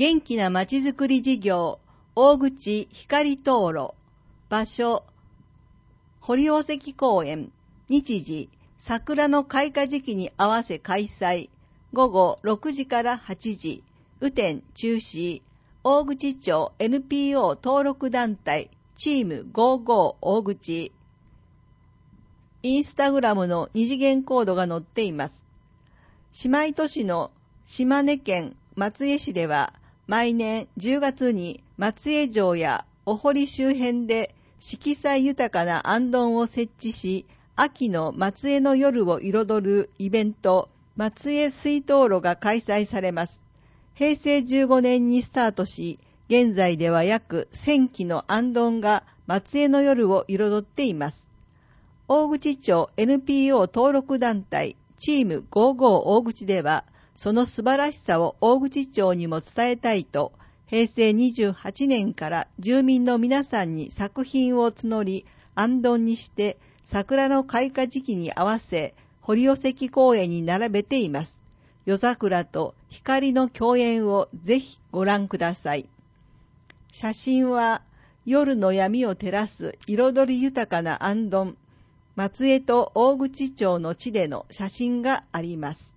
元気なまちづくり事業、大口光灯籠。場所、堀尾関公園。日時、桜の開花時期に合わせ開催。午後6時から8時。雨天中止。大口町 NPO 登録団体チーム55大口。インスタグラムの二次元コードが載っています。姉妹都市の島根県松江市では、毎年10月に松江城やお堀周辺で色彩豊かな行燈を設置し、秋の松江の夜を彩るイベント、松江水灯籠が開催されます。平成15年にスタートし、現在では約1000基の行燈が松江の夜を彩っています。大口町 NPO 登録団体チーム55大口では、その素晴らしさを大口町にも伝えたいと、平成28年から住民の皆さんに作品を募り、行燈にして桜の開花時期に合わせ、堀尾関公園に並べています。夜桜と光の共演をぜひご覧ください。写真は夜の闇を照らす彩り豊かな行燈、松江と大口町の地での写真があります。